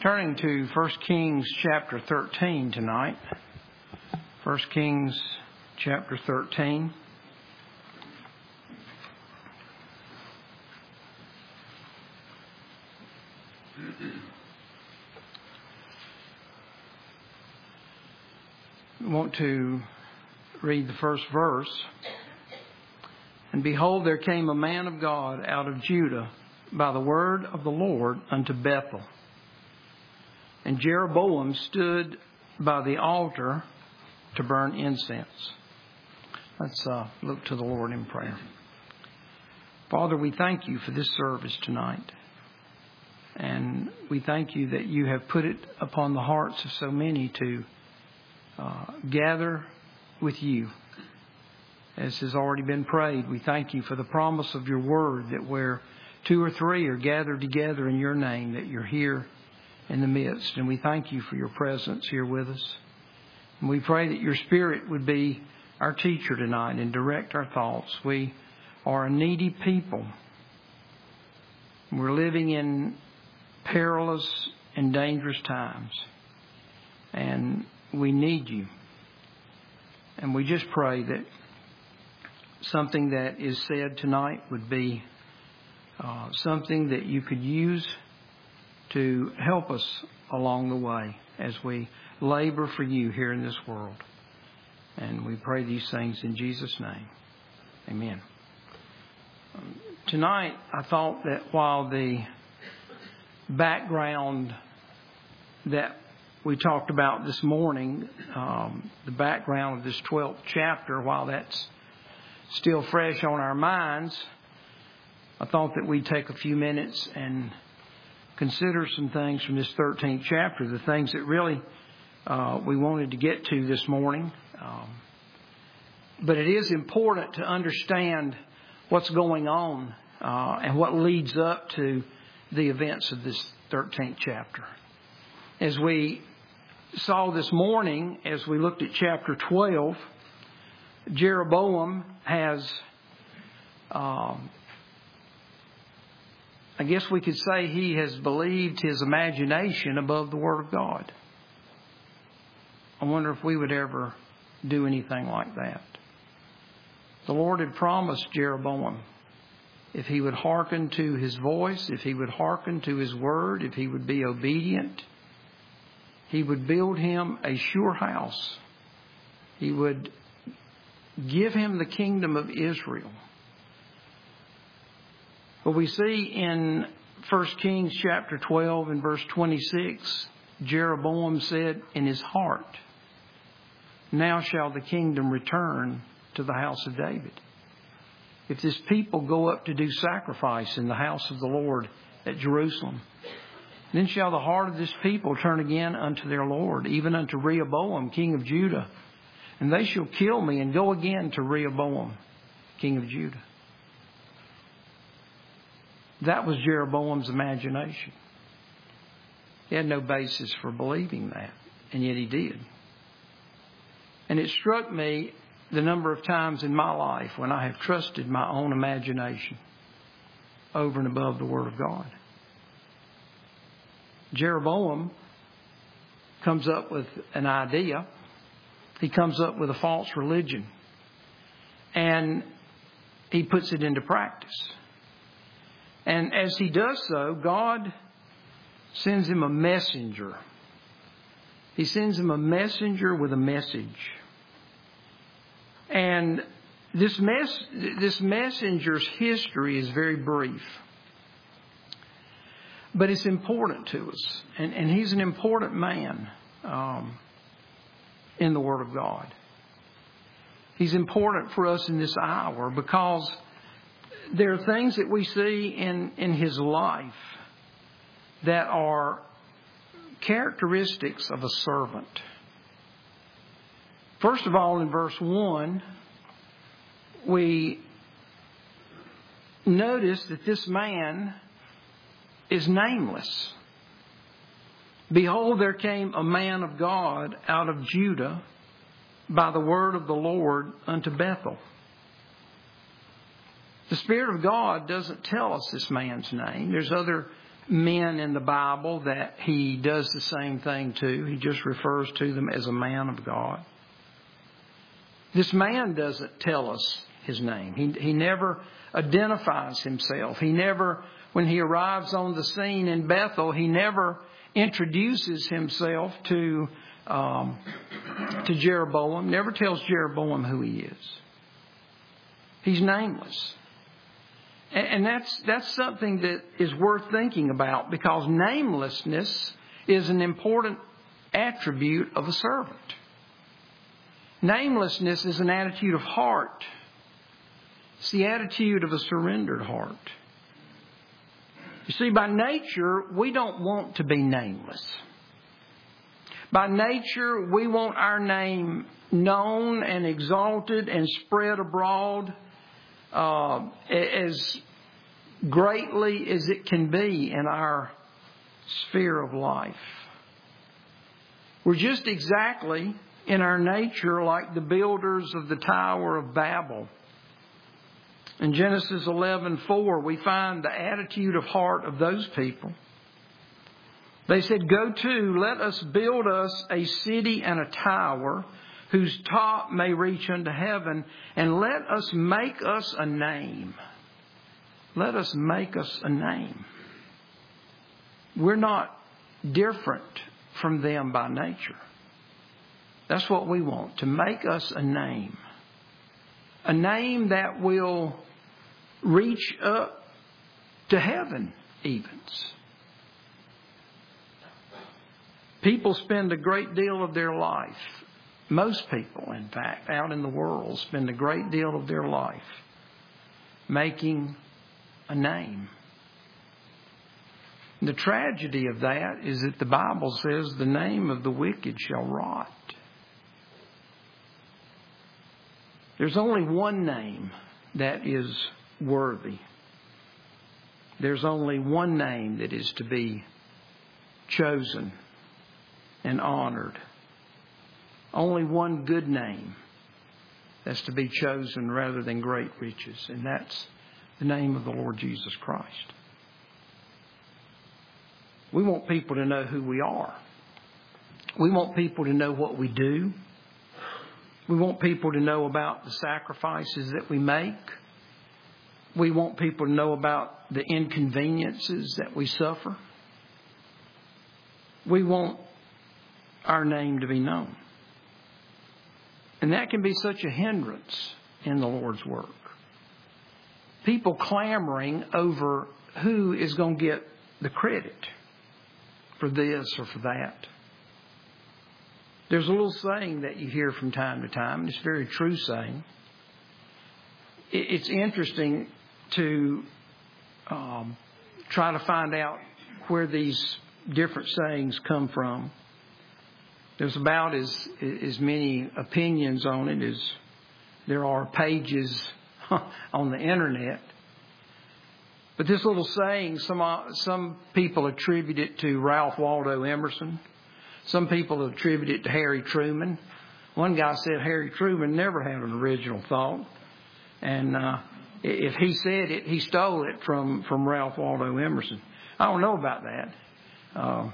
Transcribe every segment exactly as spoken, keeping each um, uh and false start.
Turning to First Kings chapter thirteen tonight. First Kings chapter thirteen. I want to read the first verse. And behold, there came a man of God out of Judah by the word of the Lord unto Bethel. And Jeroboam stood by the altar to burn incense. Let's uh, look to the Lord in prayer. Father, we thank you for this service tonight. And we thank you that you have put it upon the hearts of so many to uh, gather with you. As has already been prayed, we thank you for the promise of your word that where two or three are gathered together in your name, that you're here in the midst. And we thank you for your presence here with us. And we pray that your Spirit would be our teacher tonight and direct our thoughts. We are a needy people. We're living in perilous and dangerous times. And we need you. And we just pray that something that is said tonight would be uh, something that you could use to help us along the way as we labor for you here in this world. And we pray these things in Jesus' name. Amen. Um, tonight, I thought that while the background that we talked about this morning, um, the background of this twelfth chapter, while that's still fresh on our minds, I thought that we'd take a few minutes and consider some things from this thirteenth chapter, the things that really uh, we wanted to get to this morning. Um, but it is important to understand what's going on uh, and what leads up to the events of this thirteenth chapter. As we saw this morning, as we looked at chapter twelve, Jeroboam has, um, I guess we could say he has believed his imagination above the Word of God. I wonder if we would ever do anything like that. The Lord had promised Jeroboam, if he would hearken to his voice, if he would hearken to his word, if he would be obedient, he would build him a sure house. He would give him the kingdom of Israel. But we see in First Kings chapter twelve and verse twenty-six, Jeroboam said in his heart, now shall the kingdom return to the house of David. If this people go up to do sacrifice in the house of the Lord at Jerusalem, then shall the heart of this people turn again unto their Lord, even unto Rehoboam, king of Judah. And they shall kill me and go again to Rehoboam, king of Judah. That was Jeroboam's imagination. He had no basis for believing that, and yet he did. And it struck me the number of times in my life when I have trusted my own imagination over and above the Word of God. Jeroboam comes up with an idea. He comes up with a false religion. And he puts it into practice. And as he does so, God sends him a messenger. He sends him a messenger with a message. And this mess, this messenger's history is very brief. But it's important to us. And, and he's an important man um, in the Word of God. He's important for us in this hour because there are things that we see in, in his life that are characteristics of a servant. First of all, in verse one, we notice that this man is nameless. Behold, there came a man of God out of Judah by the word of the Lord unto Bethel. The Spirit of God doesn't tell us this man's name. There's other men in the Bible that he does the same thing to. He just refers to them as a man of God. This man doesn't tell us his name. He, he never identifies himself. He never, when he arrives on the scene in Bethel, he never introduces himself to um, to Jeroboam. Never tells Jeroboam who he is. He's nameless. And, and that's that's something that is worth thinking about, because namelessness is an important attribute of a servant. Namelessness is an attitude of heart. It's the attitude of a surrendered heart. You see, by nature, we don't want to be nameless. By nature, we want our name known and exalted and spread abroad uh, as greatly as it can be in our sphere of life. We're just exactly in our nature like the builders of the Tower of Babel. In Genesis eleven four, we find the attitude of heart of those people. They said, "Go to, let us build us a city and a tower whose top may reach unto heaven, and let us make us a name." Let us make us a name. We're not different from them by nature. That's what we want, to make us a name. A name that will reach up to heaven even. People spend a great deal of their life, most people, in fact, out in the world, spend a great deal of their life making a name. The tragedy of that is that the Bible says the name of the wicked shall rot. There's only one name that is worthy. There's only one name that is to be chosen and honored. Only one good name that's to be chosen rather than great riches, and that's the name of the Lord Jesus Christ. We want people to know who we are. We want people to know what we do. We want people to know about the sacrifices that we make. We want people to know about the inconveniences that we suffer. We want our name to be known. And that can be such a hindrance in the Lord's work. People clamoring over who is going to get the credit for this or for that. There's a little saying that you hear from time to time, and it's a very true saying. It's interesting to um, try to find out where these different sayings come from. There's about as as many opinions on it as there are pages on the internet. But this little saying, some some people attribute it to Ralph Waldo Emerson. Some people attribute it to Harry Truman. One guy said Harry Truman never had an original thought. And uh, if he said it, he stole it from, from Ralph Waldo Emerson. I don't know about that. Uh,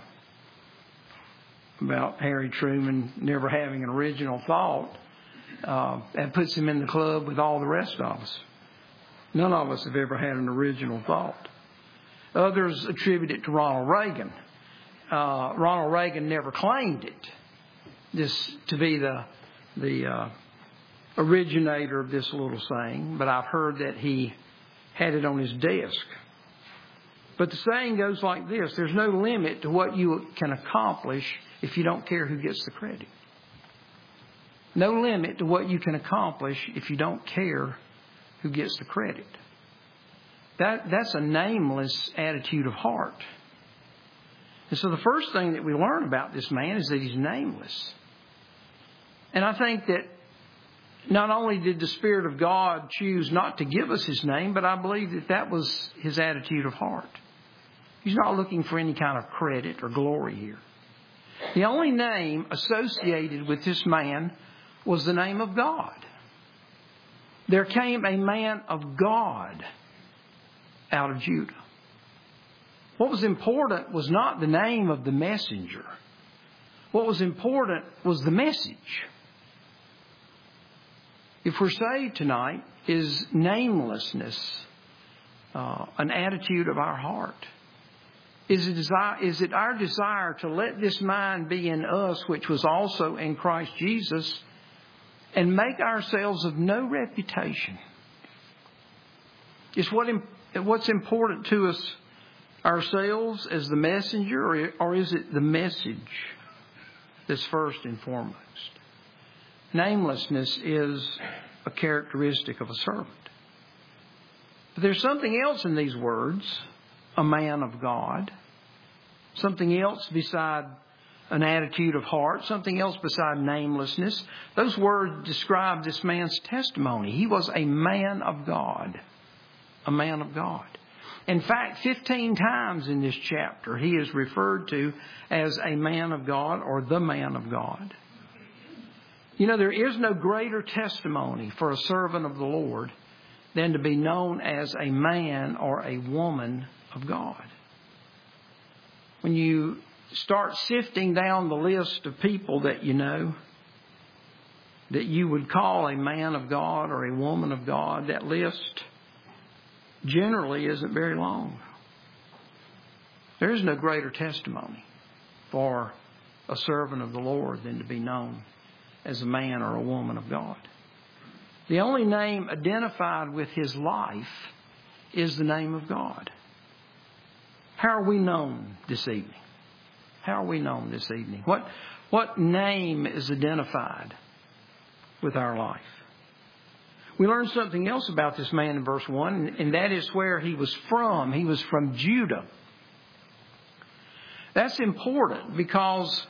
about Harry Truman never having an original thought. Uh, that puts him in the club with all the rest of us. None of us have ever had an original thought. Others attribute it to Ronald Reagan. Uh, Ronald Reagan never claimed it, this to be the the uh, originator of this little saying, but I've heard that he had it on his desk. But the saying goes like this: there's no limit to what you can accomplish if you don't care who gets the credit. No limit to what you can accomplish if you don't care who gets the credit. That that's a nameless attitude of heart. And so the first thing that we learn about this man is that he's nameless. And I think that not only did the Spirit of God choose not to give us his name, but I believe that that was his attitude of heart. He's not looking for any kind of credit or glory here. The only name associated with this man was the name of God. There came a man of God out of Judah. What was important was not the name of the messenger. What was important was the message. If we're saved tonight, is namelessness uh, an attitude of our heart? Is it, desire, is it our desire to let this mind be in us, which was also in Christ Jesus, and make ourselves of no reputation? Is what what's important to us ourselves as the messenger, or, or is it the message that's first and foremost? Namelessness is a characteristic of a servant. But there's something else in these words, a man of God. Something else beside an attitude of heart. Something else beside namelessness. Those words describe this man's testimony. He was a man of God. A man of God. In fact, fifteen times in this chapter, he is referred to as a man of God or the man of God. You know, there is no greater testimony for a servant of the Lord than to be known as a man or a woman of God. When you start sifting down the list of people that you know, that you would call a man of God or a woman of God, that list generally isn't very long. There is no greater testimony for a servant of the Lord than to be known as a man or a woman of God. The only name identified with his life is the name of God. How are we known this evening? How are we known this evening? What, what name is identified with our life? We learn something else about this man in verse one, and that is where he was from. He was from Judah. That's important because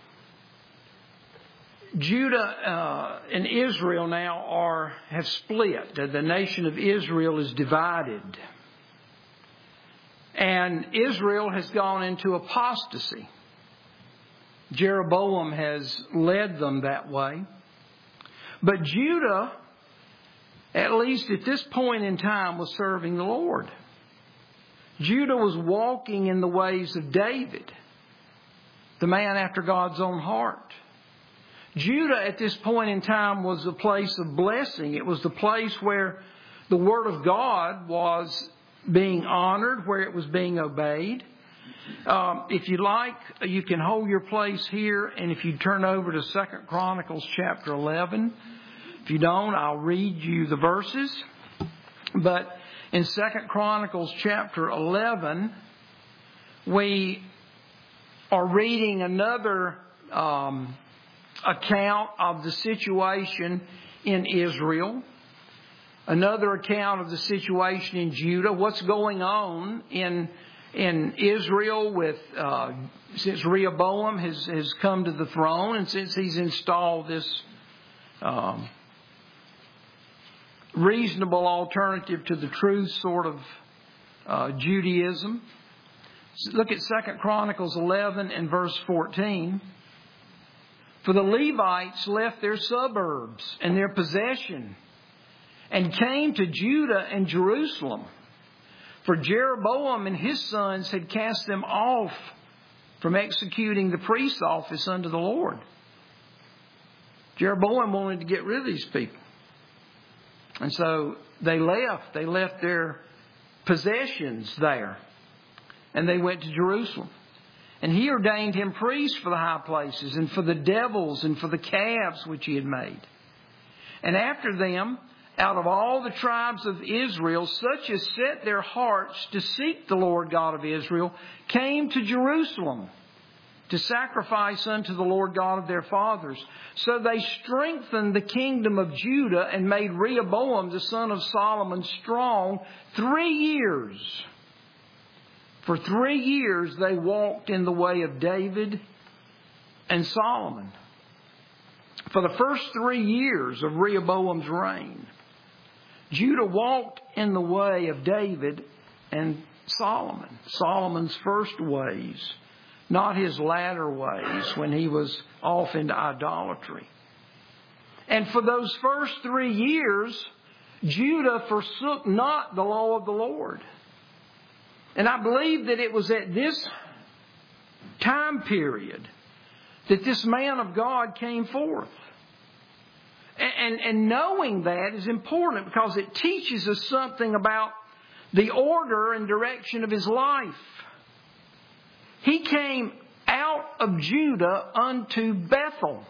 Judah uh, and Israel now are have split. The nation of Israel is divided. And Israel has gone into apostasy. Jeroboam has led them that way. But Judah, at least at this point in time, was serving the Lord. Judah was walking in the ways of David, the man after God's own heart. Judah at this point in time was the place of blessing. It was the place where the Word of God was being honored, where it was being obeyed. Um, if you like, you can hold your place here, and if you turn over to Second Chronicles chapter eleven. If you don't, I'll read you the verses. But in Second Chronicles chapter eleven, we are reading another um, account of the situation in Israel. Another account of the situation in Judah. What's going on in in Israel with uh, since Rehoboam has, has come to the throne, and since he's installed this um, reasonable alternative to the truth sort of uh, Judaism. Look at Second Chronicles eleven and verse fourteen. For the Levites left their suburbs and their possession and came to Judah and Jerusalem. For Jeroboam and his sons had cast them off from executing the priest's office unto the Lord. Jeroboam wanted to get rid of these people. And so they left. They left their possessions there. And they went to Jerusalem. And he ordained him priest for the high places and for the devils and for the calves which he had made. And after them, out of all the tribes of Israel, such as set their hearts to seek the Lord God of Israel, came to Jerusalem to sacrifice unto the Lord God of their fathers. So they strengthened the kingdom of Judah and made Rehoboam, the son of Solomon, strong three years. For three years they walked in the way of David and Solomon. For the first three years of Rehoboam's reign, Judah walked in the way of David and Solomon. Solomon's first ways, not his latter ways when he was off into idolatry. And for those first three years, Judah forsook not the law of the Lord. And I believe that it was at this time period that this man of God came forth. And, and, and knowing that is important because it teaches us something about the order and direction of his life. He came out of Judah unto Bethel.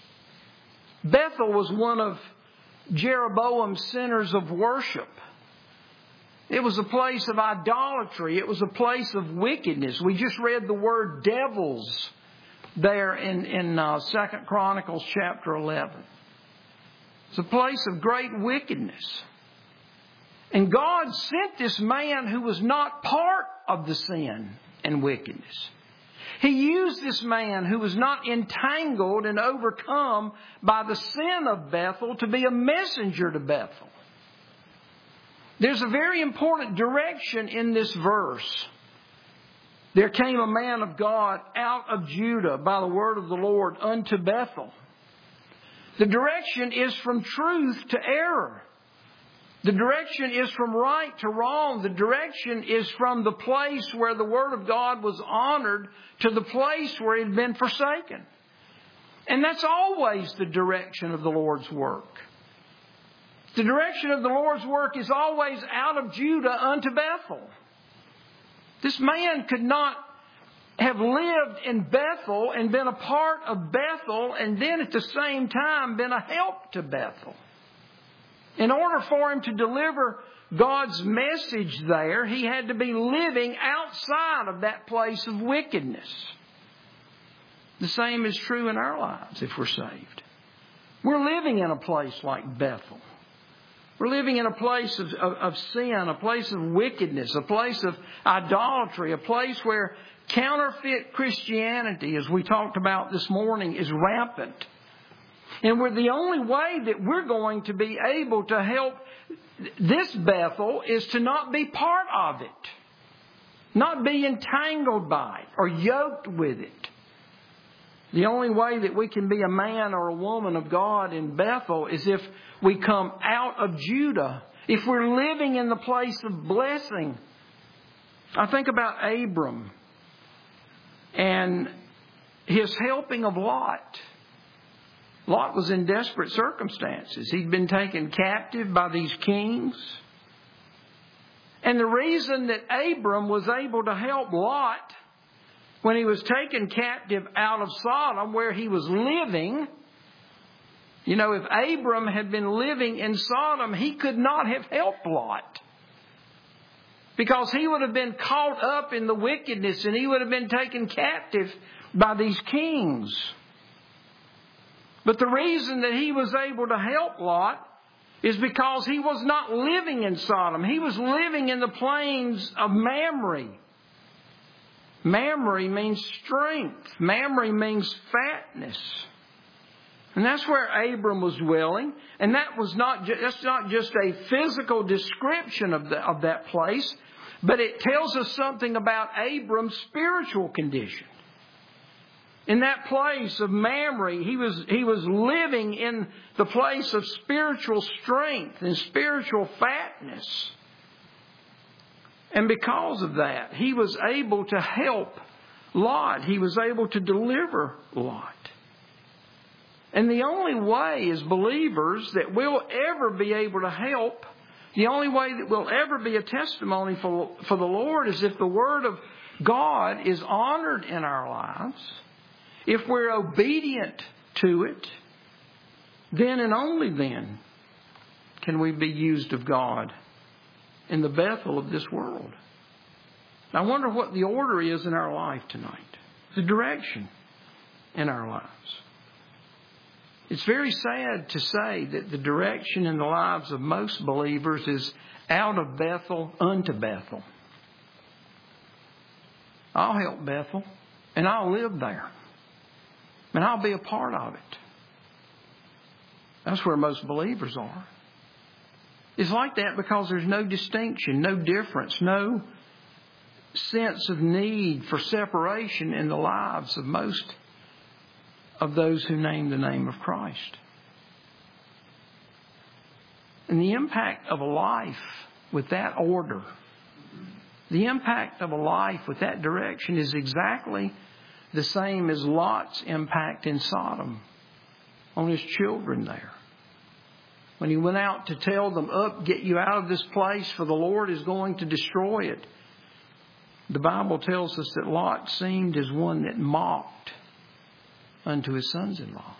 Bethel was one of Jeroboam's centers of worship. It was a place of idolatry. It was a place of wickedness. We just read the word devils there in, in uh, Second Chronicles chapter eleven. It's a place of great wickedness. And God sent this man who was not part of the sin and wickedness. He used this man who was not entangled and overcome by the sin of Bethel to be a messenger to Bethel. There's a very important direction in this verse. There came a man of God out of Judah by the word of the Lord unto Bethel. The direction is from truth to error. The direction is from right to wrong. The direction is from the place where the Word of God was honored to the place where it had been forsaken. And that's always the direction of the Lord's work. The direction of the Lord's work is always out of Judah unto Bethel. This man could not have lived in Bethel and been a part of Bethel and then at the same time been a help to Bethel. In order for him to deliver God's message there, he had to be living outside of that place of wickedness. The same is true in our lives if we're saved. We're living in a place like Bethel. We're living in a place of, of, of sin, a place of wickedness, a place of idolatry, a place where counterfeit Christianity, as we talked about this morning, is rampant. And we're the only way that we're going to be able to help this Bethel is to not be part of it. Not be entangled by it or yoked with it. The only way that we can be a man or a woman of God in Bethel is if we come out of Judah. If we're living in the place of blessing. I think about Abram and his helping of Lot. Lot was in desperate circumstances. He'd been taken captive by these kings. And the reason that Abram was able to help Lot when he was taken captive out of Sodom, where he was living, you know, if Abram had been living in Sodom, he could not have helped Lot. Because he would have been caught up in the wickedness and he would have been taken captive by these kings. But the reason that he was able to help Lot is because he was not living in Sodom. He was living in the plains of Mamre. Mamre means strength. Mamre means fatness. And that's where Abram was dwelling. And that was not ju- that's not just a physical description of, the, of that place, but it tells us something about Abram's spiritual condition. In that place of Mamre, he was, he was living in the place of spiritual strength and spiritual fatness. And because of that, he was able to help Lot. He was able to deliver Lot. And the only way as believers that we'll ever be able to help, the only way that we'll ever be a testimony for, for the Lord is if the Word of God is honored in our lives. If we're obedient to it, then and only then can we be used of God in the Bethel of this world. I wonder what the order is in our life tonight. The direction in our lives. It's very sad to say that the direction in the lives of most believers is out of Bethel unto Bethel. I'll help Bethel and I'll live there. And I'll be a part of it. That's where most believers are. It's like that because there's no distinction, no difference, no sense of need for separation in the lives of most of those who name the name of Christ. And the impact of a life with that order The impact of a life with that direction is exactly the same as Lot's impact in Sodom on his children there. When he went out to tell them, up, get you out of this place, for the Lord is going to destroy it. The Bible tells us that Lot seemed as one that mocked unto his sons-in-law.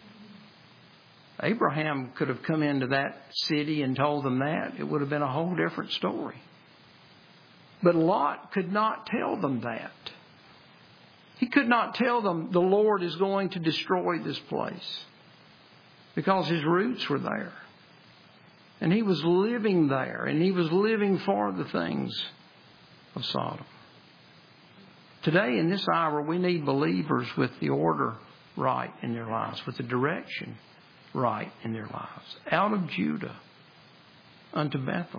Abraham could have come into that city and told them that. It would have been a whole different story. But Lot could not tell them that. He could not tell them the Lord is going to destroy this place, because his roots were there. And he was living there, and he was living for the things of Sodom. Today, in this hour, we need believers with the order right in their lives, with the direction right in their lives. Out of Judah unto Bethel.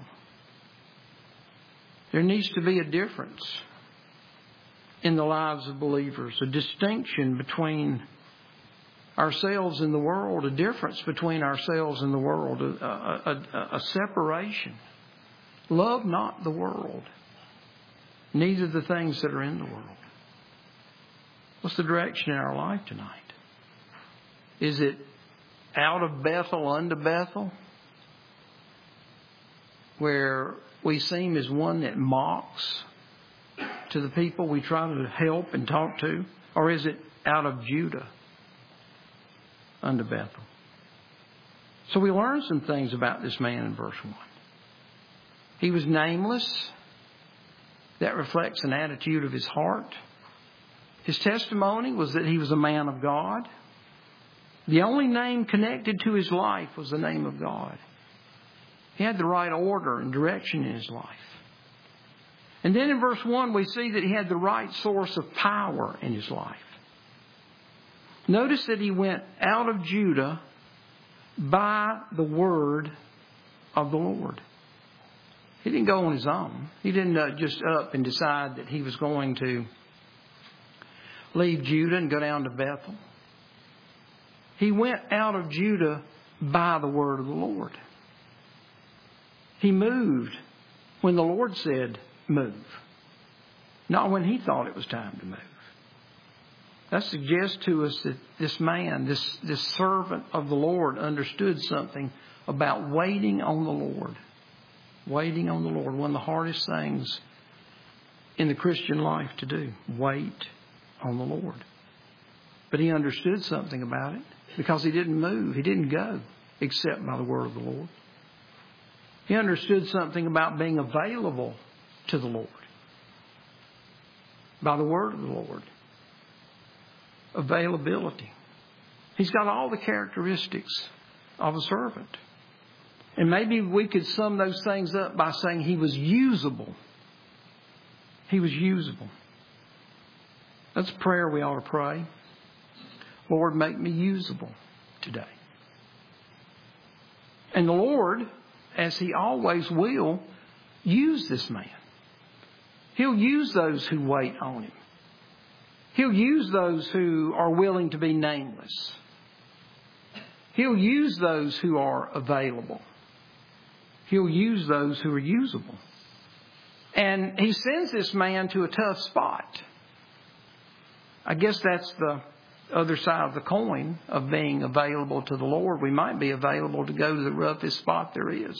There needs to be a difference in the lives of believers, a distinction between ourselves and the world, a difference between ourselves and the world, a, a, a, a separation. Love not the world, neither the things that are in the world. What's the direction in our life tonight? Is it out of Bethel unto Bethel, where we seem as one that mocks to the people we try to help and talk to? Or is it out of Judah unto Bethel? So we learn some things about this man in verse one. He was nameless. That reflects an attitude of his heart. His testimony was that he was a man of God. The only name connected to his life was the name of God. He had the right order and direction in his life. And then in verse one, we see that he had the right source of power in his life. Notice that he went out of Judah by the word of the Lord. He didn't go on his own. He didn't uh, just up and decide that he was going to leave Judah and go down to Bethel. He went out of Judah by the word of the Lord. He moved when the Lord said move, not when he thought it was time to move. That suggests to us that this man, this, this servant of the Lord, understood something about waiting on the Lord. Waiting on the Lord. One of the hardest things in the Christian life to do. Wait on the Lord. But he understood something about it, because he didn't move. He didn't go except by the word of the Lord. He understood something about being available to the Lord by the word of the Lord. Availability. He's got all the characteristics of a servant. And maybe we could sum those things up by saying he was usable. He was usable. That's a prayer we ought to pray. Lord, make me usable today. And the Lord, as he always will, use this man. He'll use those who wait on him. He'll use those who are willing to be nameless. He'll use those who are available. He'll use those who are usable. And he sends this man to a tough spot. I guess that's the other side of the coin of being available to the Lord. We might be available to go to the roughest spot there is.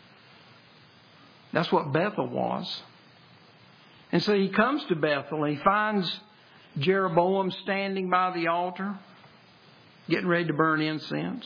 That's what Bethel was. And so he comes to Bethel and he finds Jeroboam standing by the altar, getting ready to burn incense.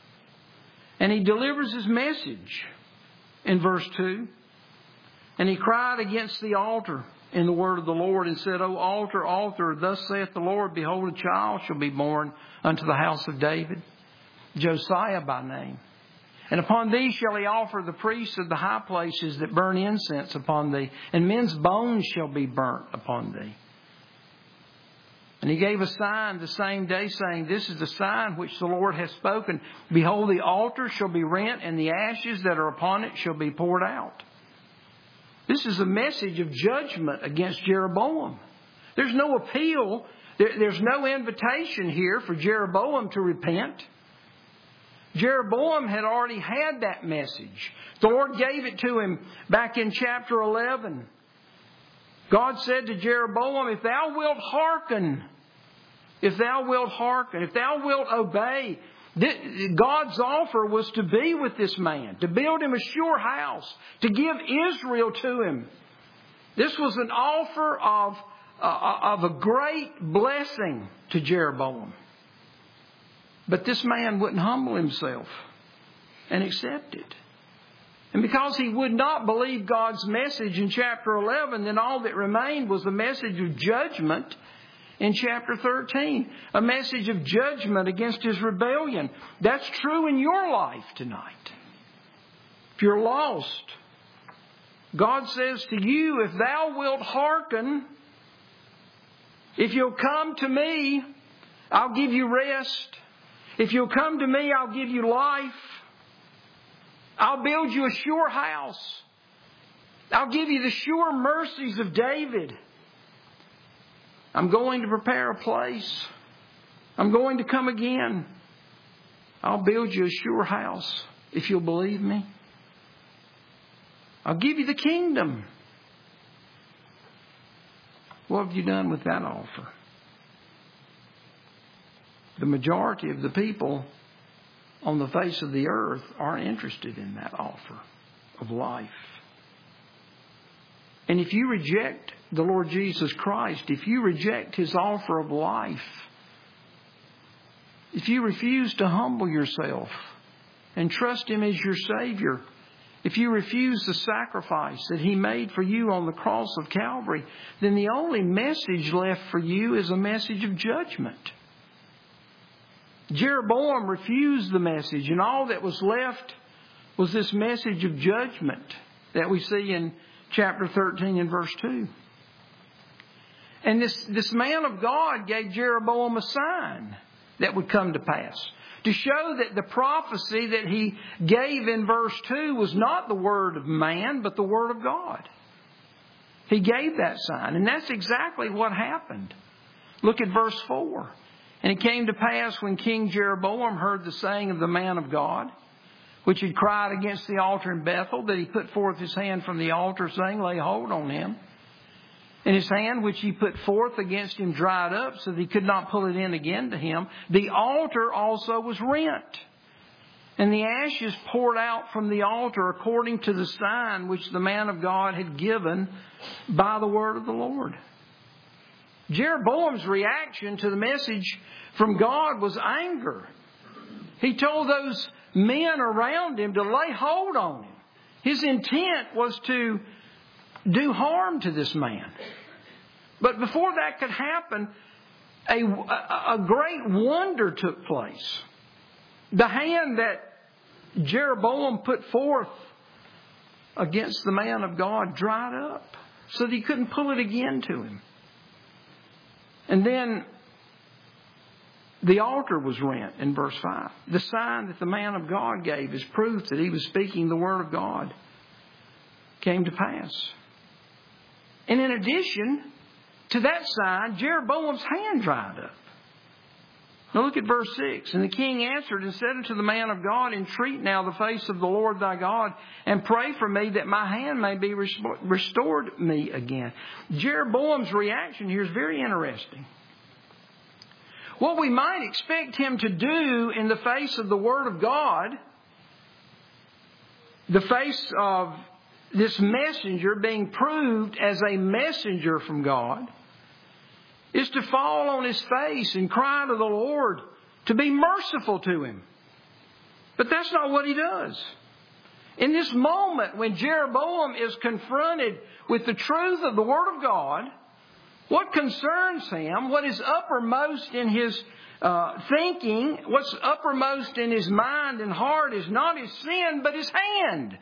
And he delivers his message in verse two. And he cried against the altar in the word of the Lord and said, O altar, altar, thus saith the Lord, behold, a child shall be born unto the house of David, Josiah by name. And upon thee shall he offer the priests of the high places that burn incense upon thee, and men's bones shall be burnt upon thee. And he gave a sign the same day, saying, This is the sign which the Lord hath spoken. Behold, the altar shall be rent, and the ashes that are upon it shall be poured out. This is a message of judgment against Jeroboam. There's no appeal. There, there's no invitation here for Jeroboam to repent. Jeroboam had already had that message. The Lord gave it to him back in chapter eleven. God said to Jeroboam, if thou wilt hearken, if thou wilt hearken, if thou wilt obey, God's offer was to be with this man, to build him a sure house, to give Israel to him. This was an offer of, uh, of a great blessing to Jeroboam. But this man wouldn't humble himself and accept it. And because he would not believe God's message in chapter eleven, then all that remained was a message of judgment in chapter thirteen. A message of judgment against his rebellion. That's true in your life tonight. If you're lost, God says to you, if thou wilt hearken, if you'll come to me, I'll give you rest. If you'll come to me, I'll give you life. I'll build you a sure house. I'll give you the sure mercies of David. I'm going to prepare a place. I'm going to come again. I'll build you a sure house if you'll believe me. I'll give you the kingdom. What have you done with that offer? The majority of the people on the face of the earth aren't interested in that offer of life. And if you reject the Lord Jesus Christ, if you reject His offer of life, if you refuse to humble yourself and trust Him as your Savior, if you refuse the sacrifice that He made for you on the cross of Calvary, then the only message left for you is a message of judgment. Jeroboam refused the message, and all that was left was this message of judgment that we see in chapter thirteen and verse two. And this, this man of God gave Jeroboam a sign that would come to pass, to show that the prophecy that he gave in verse two was not the word of man, but the word of God. He gave that sign, and that's exactly what happened. Look at verse four. And it came to pass when King Jeroboam heard the saying of the man of God, which had cried against the altar in Bethel, that he put forth his hand from the altar, saying, lay hold on him. And his hand, which he put forth against him, dried up, so that he could not pull it in again to him. The altar also was rent, and the ashes poured out from the altar, according to the sign which the man of God had given by the word of the Lord. Jeroboam's reaction to the message from God was anger. He told those men around him to lay hold on him. His intent was to do harm to this man. But before that could happen, a, a, a great wonder took place. The hand that Jeroboam put forth against the man of God dried up, so that he couldn't pull it again to him. And then the altar was rent in verse five. The sign that the man of God gave as proof that he was speaking the word of God came to pass. And in addition to that sign, Jeroboam's hand dried up. Now look at verse six. And the king answered and said unto the man of God, entreat now the face of the Lord thy God, and pray for me that my hand may be restored me again. Jeroboam's reaction here is very interesting. What we might expect him to do in the face of the Word of God, the face of this messenger being proved as a messenger from God, is to fall on his face and cry to the Lord to be merciful to him. But that's not what he does. In this moment when Jeroboam is confronted with the truth of the Word of God, what concerns him, what is uppermost in his uh, thinking, what's uppermost in his mind and heart is not his sin, but his hand.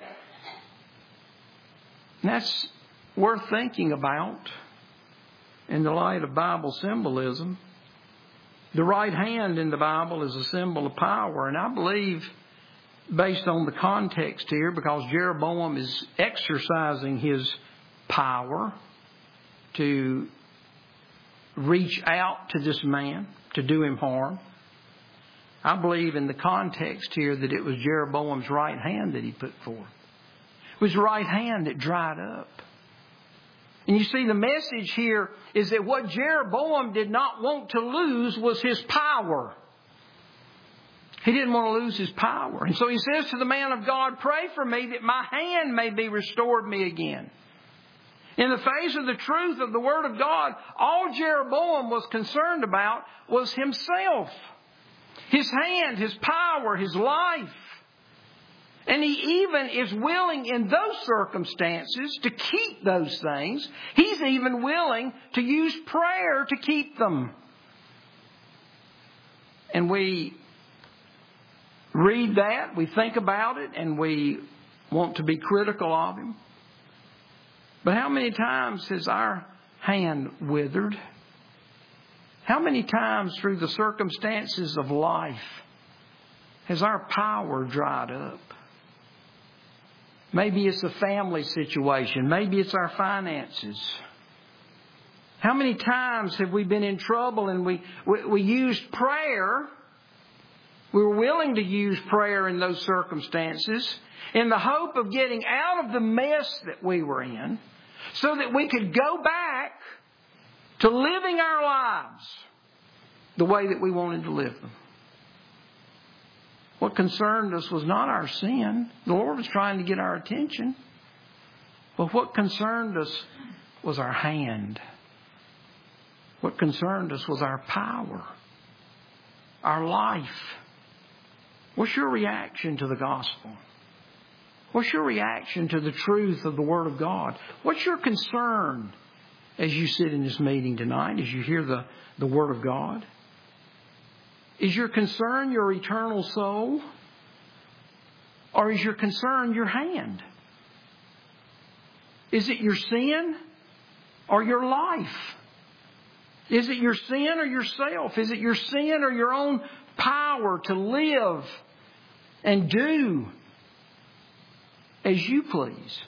And that's worth thinking about in the light of Bible symbolism. The right hand in the Bible is a symbol of power. And I believe, based on the context here, because Jeroboam is exercising his power to reach out to this man, to do him harm, I believe in the context here that it was Jeroboam's right hand that he put forth. It was the right hand that dried up. And you see, the message here is that what Jeroboam did not want to lose was his power. He didn't want to lose his power. And so he says to the man of God, pray for me that my hand may be restored me again. In the face of the truth of the Word of God, all Jeroboam was concerned about was himself. His hand, his power, his life. And he even is willing in those circumstances to keep those things. He's even willing to use prayer to keep them. And we read that, we think about it, and we want to be critical of him. But how many times has our hand withered? How many times through the circumstances of life has our power dried up? Maybe it's a family situation. Maybe it's our finances. How many times have we been in trouble and we, we, we used prayer? We were willing to use prayer in those circumstances in the hope of getting out of the mess that we were in so that we could go back to living our lives the way that we wanted to live them. What concerned us was not our sin. The Lord was trying to get our attention. But what concerned us was our hand. What concerned us was our power, our life. What's your reaction to the gospel? What's your reaction to the truth of the Word of God? What's your concern as you sit in this meeting tonight, as you hear the, the Word of God? Is your concern your eternal soul? Or is your concern your hand? Is it your sin or your life? Is it your sin or yourself? Is it your sin or your own power to live and do as you please?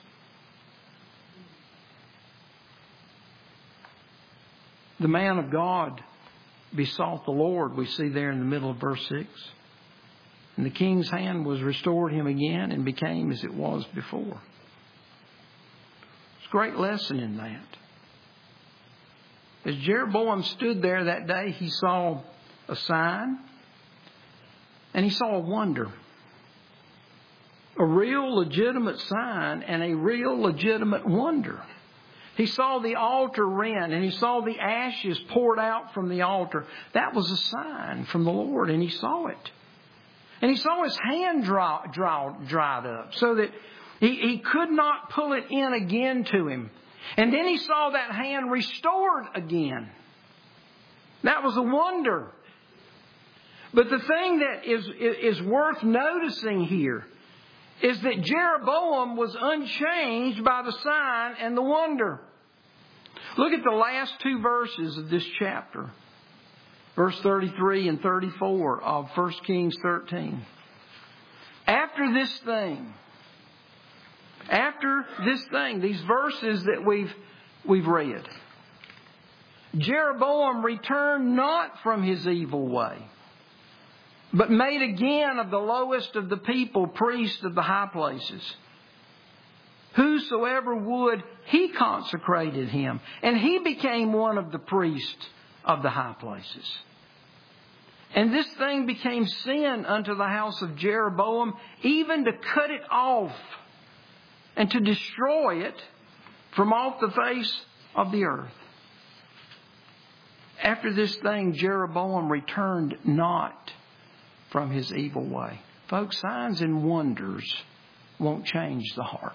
The man of God besought the Lord, we see there in the middle of verse six. And the king's hand was restored him again and became as it was before. There's a great lesson in that. As Jeroboam stood there that day, he saw a sign and he saw a wonder. A real legitimate sign and a real legitimate wonder. He saw the altar rent and he saw the ashes poured out from the altar. That was a sign from the Lord, and he saw it. And he saw his hand dry, dry, dried up so that he, he could not pull it in again to him. And then he saw that hand restored again. That was a wonder. But the thing that is, is worth noticing here is that Jeroboam was unchanged by the sign and the wonder. Look at the last two verses of this chapter. Verse thirty-three and thirty-four of First Kings thirteen. After this thing, after this thing, these verses that we've, we've read, Jeroboam returned not from his evil way, but made again of the lowest of the people priests of the high places. Whosoever would, he consecrated him, and he became one of the priests of the high places. And this thing became sin unto the house of Jeroboam, even to cut it off and to destroy it from off the face of the earth. After this thing, Jeroboam returned not from his evil way. Folks, signs and wonders won't change the heart.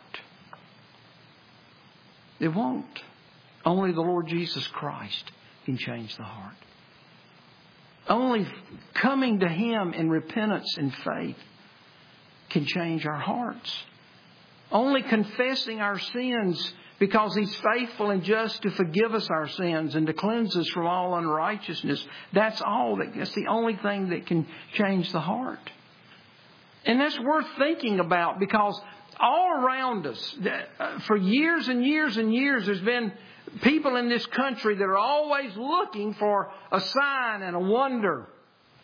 It won't. Only the Lord Jesus Christ can change the heart. Only coming to Him in repentance and faith can change our hearts. Only confessing our sins because He's faithful and just to forgive us our sins and to cleanse us from all unrighteousness. That's all. That, that's the only thing that can change the heart. And that's worth thinking about, because all around us, for years and years and years, there's been people in this country that are always looking for a sign and a wonder.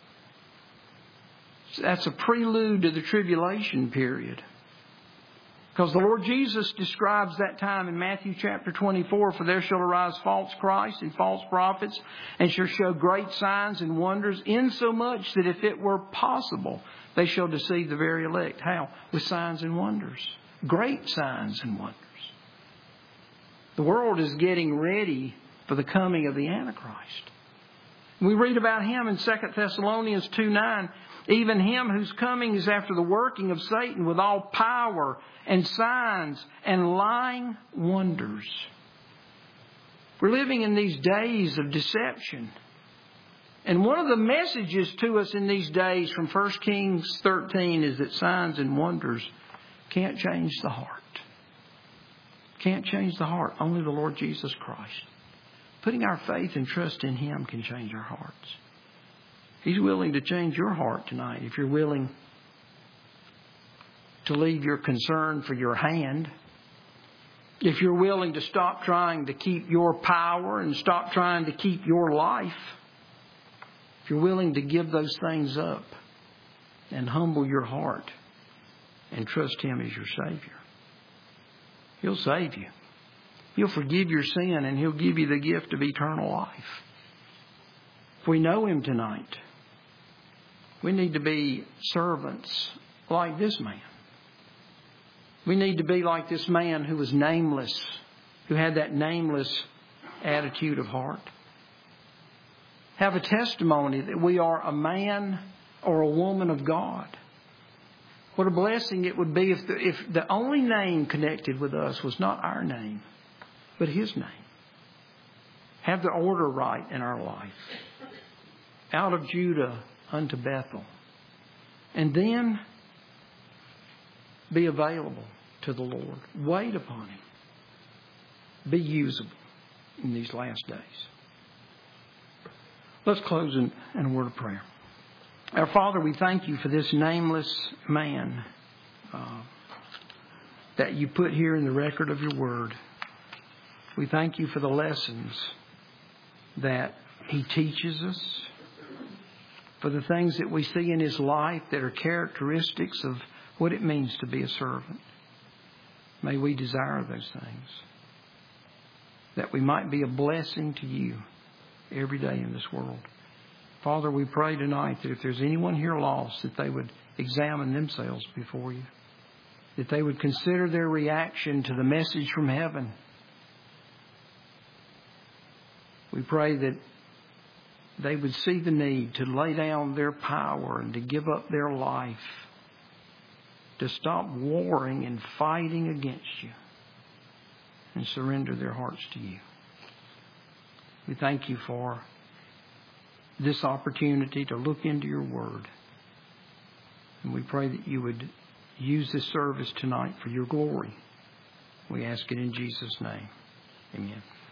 That's a prelude to the tribulation period. Because the Lord Jesus describes that time in Matthew chapter twenty-four, for there shall arise false Christs and false prophets, and shall show great signs and wonders, insomuch that if it were possible, they shall deceive the very elect. How? With signs and wonders. Great signs and wonders. The world is getting ready for the coming of the Antichrist. We read about him in Second Thessalonians two nine. Even him whose coming is after the working of Satan with all power and signs and lying wonders. We're living in these days of deception. And one of the messages to us in these days from First Kings thirteen is that signs and wonders can't change the heart. Can't change the heart. Only the Lord Jesus Christ. Putting our faith and trust in Him can change our hearts. He's willing to change your heart tonight if you're willing to leave your concern for your hand. If you're willing to stop trying to keep your power and stop trying to keep your life. If you're willing to give those things up and humble your heart and trust Him as your Savior, He'll save you. He'll forgive your sin and He'll give you the gift of eternal life. If we know Him tonight, we need to be servants like this man. We need to be like this man who was nameless, who had that nameless attitude of heart. Have a testimony that we are a man or a woman of God. What a blessing it would be if the, if the only name connected with us was not our name, but His name. Have the order right in our life. Out of Judah unto Bethel. And then be available to the Lord. Wait upon Him. Be usable in these last days. Let's close in, in a word of prayer. Our Father, we thank You for this nameless man uh, that You put here in the record of Your Word. We thank You for the lessons that He teaches us, for the things that we see in His life that are characteristics of what it means to be a servant. May we desire those things, that we might be a blessing to You every day in this world. Father, we pray tonight that if there's anyone here lost, that they would examine themselves before You, that they would consider their reaction to the message from heaven. We pray that they would see the need to lay down their power and to give up their life, to stop warring and fighting against You, and surrender their hearts to You. We thank You for this opportunity to look into Your Word. And we pray that You would use this service tonight for Your glory. We ask it in Jesus' name. Amen.